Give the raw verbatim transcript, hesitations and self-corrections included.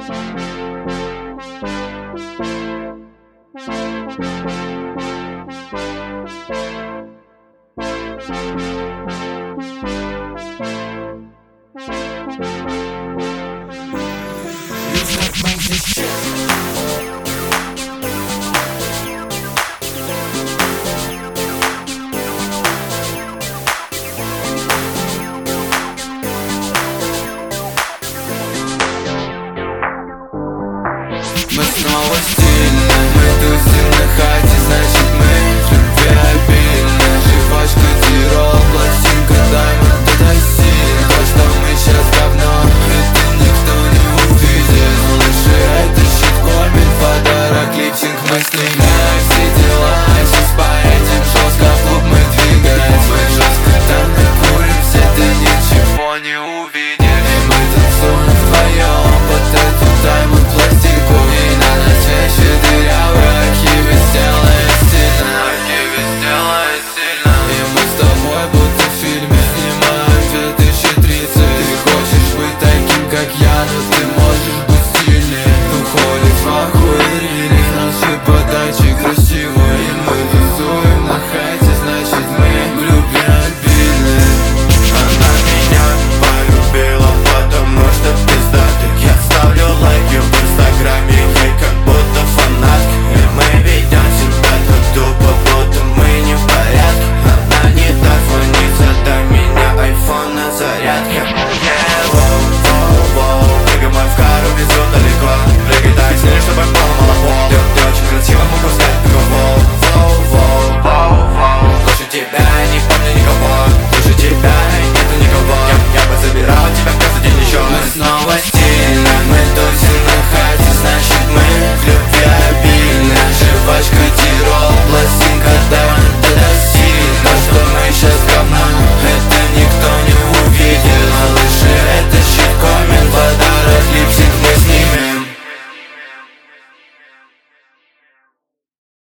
Мы снова стильны, мы тусим на хате, значит мы в любви обильны. Жвачка, тирол, пластинка, даймонд, это сильно. То, что мы сейчас говно, это никто не увидит. Лучше это щит коммент, подарок, липсинг, мы снимаем все дела. Сейчас поедем жестко, в клуб мы двигаем. Мы жестко там накуримся, ты ничего не увидишь. И мы танцуем вдвоем под эту даймонд пластинку. Как я, но ты можешь быть